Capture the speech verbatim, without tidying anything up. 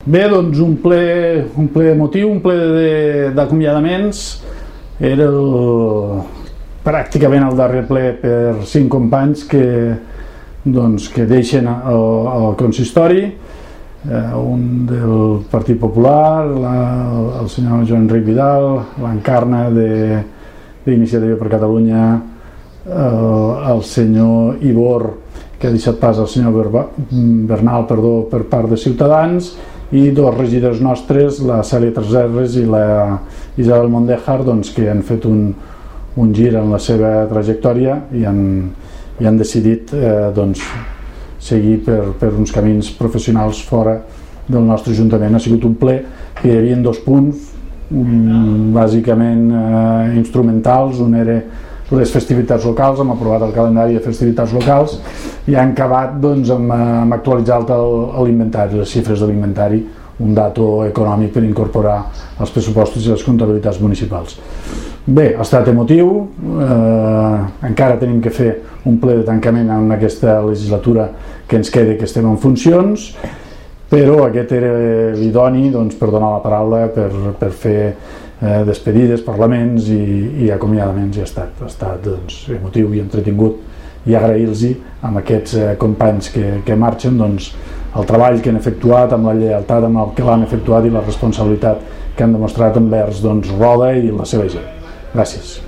Bé, doncs un ple, un ple emotiu, un ple d'acomiadaments. Era el, pràcticament el darrer ple per cinc companys que, doncs, que deixen el, el consistori, eh, un del Partit Popular, la, el senyor Joan Enric Vidal, l'Encarna d'Iniciativa per Catalunya, eh, el senyor Ibor, que ha deixat pas al senyor Bernal, perdó, per part de Ciutadans, i dos regidors nostres, la Cèlia Tresserres i la Isabel Mondejar, doncs, que han fet un, un gir en la seva trajectòria i han, i han decidit eh, doncs, seguir per, per uns camins professionals fora del nostre Ajuntament. Ha sigut un ple que hi havia dos punts, um, bàsicament eh, instrumentals. Un era les festivitats locals, hem aprovat el calendari de festivitats locals i han acabat doncs, amb, amb actualitzar l'inventari, les xifres de l'inventari, un dato econòmic per incorporar als pressupostos i les comptabilitats municipals. Bé, ha estat emotiu, eh, encara tenim que fer un ple de tancament en aquesta legislatura que ens queda, que estem en funcions, però aquest era l'idoni, doncs, per donar la paraula, per, per fer eh, despedides, parlaments i, i acomiadaments. I ha estat, ha estat doncs, emotiu i entretingut, i agrair-los amb aquests eh, companys que, que marxen doncs, el treball que han efectuat, amb la lleialtat amb el que l'han efectuat i la responsabilitat que han demostrat envers doncs, Roda i la seva gent. Gràcies.